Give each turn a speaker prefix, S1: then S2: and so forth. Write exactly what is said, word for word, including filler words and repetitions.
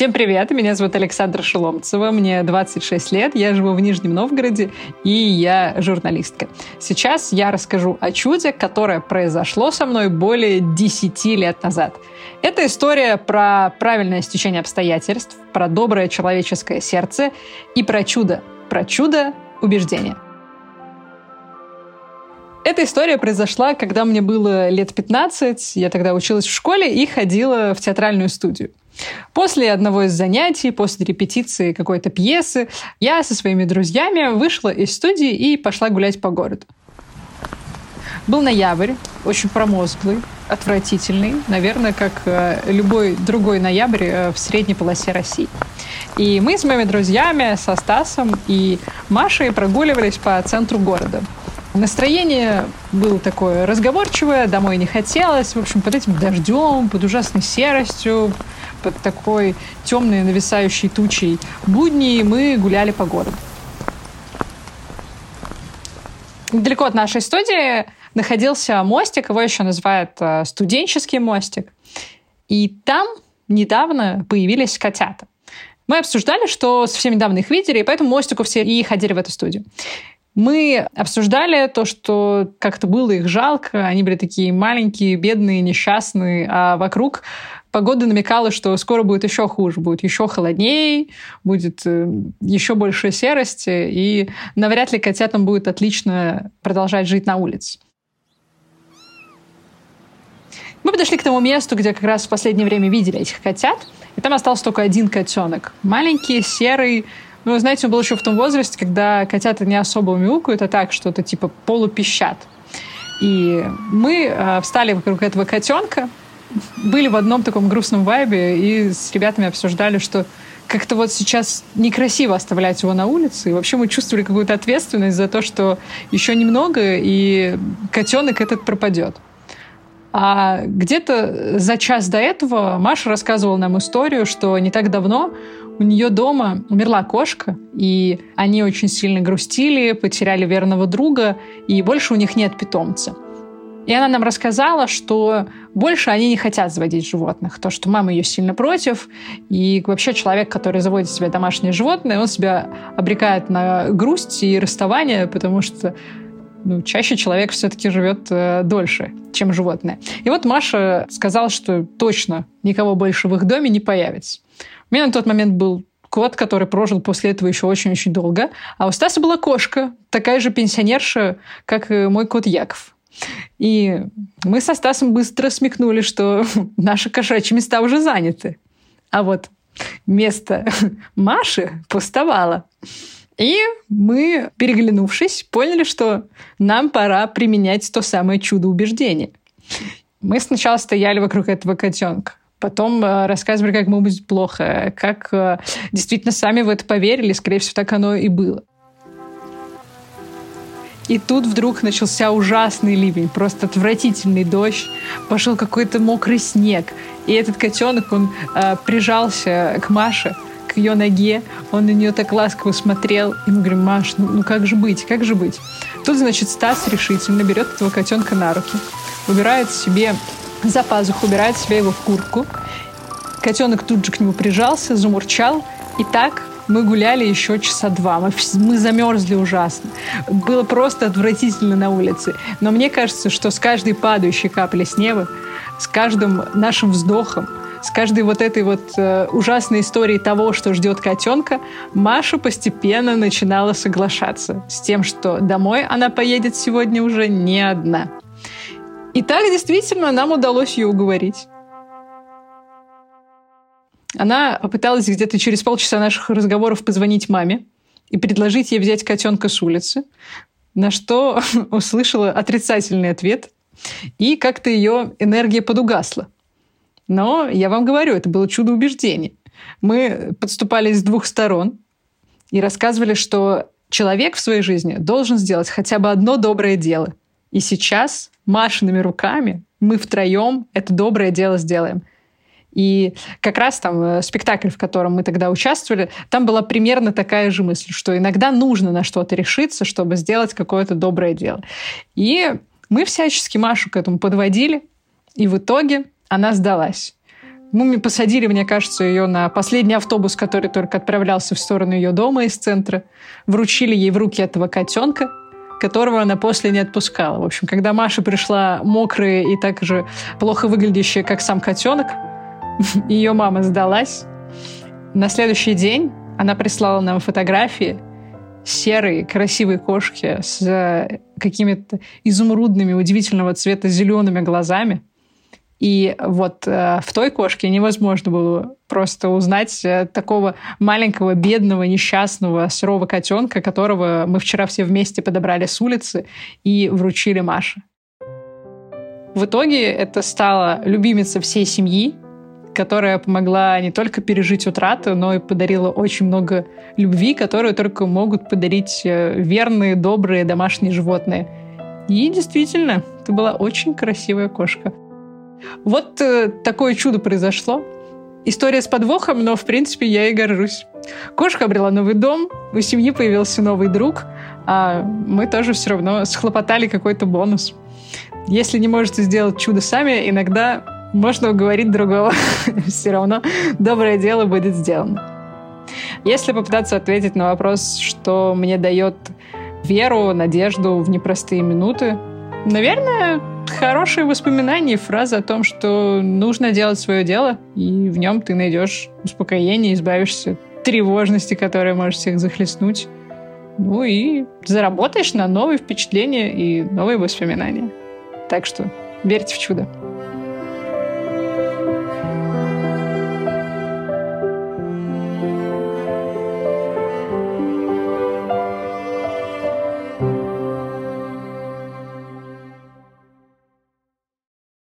S1: Всем привет, меня зовут Александра Шеломцева, мне двадцать шесть лет, я живу в Нижнем Новгороде, и я журналистка. Сейчас я расскажу о чуде, которое произошло со мной более десяти лет назад. Это история про правильное стечение обстоятельств, про доброе человеческое сердце и про чудо, про чудо убеждения. Эта история произошла, когда мне было лет пятнадцать, я тогда училась в школе и ходила в театральную студию. После одного из занятий, после репетиции какой-то пьесы, я со своими друзьями вышла из студии и пошла гулять по городу. Был ноябрь, очень промозглый, отвратительный, наверное, как любой другой ноябрь в средней полосе России. И мы с моими друзьями, со Стасом и Машей прогуливались по центру города. Настроение было такое разговорчивое, домой не хотелось. В общем, под этим дождем, под ужасной серостью, под такой темной нависающей тучей будни мы гуляли по городу. Недалеко от нашей студии находился мостик, его еще называют студенческий мостик. И там недавно появились котята. Мы обсуждали, что совсем недавно их видели, и по этому мостику все и ходили в эту студию. Мы обсуждали то, что как-то было их жалко, они были такие маленькие, бедные, несчастные, а вокруг погода намекала, что скоро будет еще хуже, будет еще холоднее, будет еще больше серости, и навряд ли котятам будет отлично продолжать жить на улице. Мы подошли к тому месту, где как раз в последнее время видели этих котят, и там остался только один котенок. Маленький, серый. Ну, знаете, он был еще в том возрасте, когда котята не особо мяукают, а так что-то типа полупищат. И мы э, встали вокруг этого котенка, были в одном таком грустном вайбе и с ребятами обсуждали, что как-то вот сейчас некрасиво оставлять его на улице. И вообще мы чувствовали какую-то ответственность за то, что еще немного, и котенок этот пропадет. А где-то за час до этого Маша рассказывала нам историю, что не так давно у нее дома умерла кошка, и они очень сильно грустили, потеряли верного друга, и больше у них нет питомца. И она нам рассказала, что больше они не хотят заводить животных. То, что мама ее сильно против, и вообще человек, который заводит себе домашнее животное, он себя обрекает на грусть и расставание, потому что ну, чаще человек все-таки живет э, дольше, чем животное. И вот Маша сказала, что точно никого больше в их доме не появится. У меня на тот момент был кот, который прожил после этого еще очень-очень долго, а у Стаса была кошка, такая же пенсионерша, как и мой кот Яков. И мы со Стасом быстро смекнули, что наши кошачьи места уже заняты. А вот место Маши пустовало. И мы, переглянувшись, поняли, что нам пора применять то самое чудо убеждения. Мы сначала стояли вокруг этого котенка, потом э, рассказывали, как ему будет плохо, как э, действительно сами в это поверили, скорее всего, так оно и было. И тут вдруг начался ужасный ливень, просто отвратительный дождь, пошел какой-то мокрый снег. И этот котенок, он э, прижался к Маше, к ее ноге, он на нее так ласково смотрел. И мы говорим: Маш, ну, ну как же быть, как же быть? Тут, значит, Стас решительно берет этого котенка на руки, убирает себе за пазуху, убирает себе его в куртку. Котенок тут же к нему прижался, замурчал. И так мы гуляли еще часа два. Мы, мы замерзли ужасно. Было просто отвратительно на улице. Но мне кажется, что с каждой падающей каплей с неба, с каждым нашим вздохом, с каждой вот этой вот э, ужасной историей того, что ждет котенка, Маша постепенно начинала соглашаться с тем, что домой она поедет сегодня уже не одна. И так действительно нам удалось ее уговорить. Она попыталась где-то через полчаса наших разговоров позвонить маме и предложить ей взять котенка с улицы, на что услышала отрицательный ответ, и как-то ее энергия подугасла. Но я вам говорю, это было чудо убеждения. Мы подступались с двух сторон и рассказывали, что человек в своей жизни должен сделать хотя бы одно доброе дело. И сейчас Машиными руками мы втроем это доброе дело сделаем. И как раз там спектакль, в котором мы тогда участвовали, там была примерно такая же мысль, что иногда нужно на что-то решиться, чтобы сделать какое-то доброе дело. И мы всячески Машу к этому подводили, и в итоге она сдалась. Мы посадили, мне кажется, ее на последний автобус, который только отправлялся в сторону ее дома из центра. Вручили ей в руки этого котенка, которого она после не отпускала. В общем, когда Маша пришла мокрая и так же плохо выглядящая, как сам котенок, ее мама сдалась. На следующий день она прислала нам фотографии серой, красивой кошки с какими-то изумрудными, удивительного цвета зелеными глазами. И вот э, в той кошке невозможно было просто узнать э, такого маленького, бедного, несчастного, сырого котенка, которого мы вчера все вместе подобрали с улицы и вручили Маше. В итоге это стала любимица всей семьи, которая помогла не только пережить утрату, но и подарила очень много любви, которую только могут подарить верные, добрые домашние животные. И действительно, это была очень красивая кошка. Вот э, такое чудо произошло. История с подвохом, но, в принципе, я и горжусь. Кошка обрела новый дом, у семьи появился новый друг, а мы тоже все равно схлопотали какой-то бонус. Если не можете сделать чудо сами, иногда можно уговорить другого. Все равно доброе дело будет сделано. Если попытаться ответить на вопрос, что мне дает веру, надежду в непростые минуты, наверное, хорошие воспоминания и фраза о том, что нужно делать свое дело, и в нем ты найдешь успокоение, избавишься от тревожности, которая может всех захлестнуть. Ну и заработаешь на новые впечатления и новые воспоминания. Так что верьте в чудо.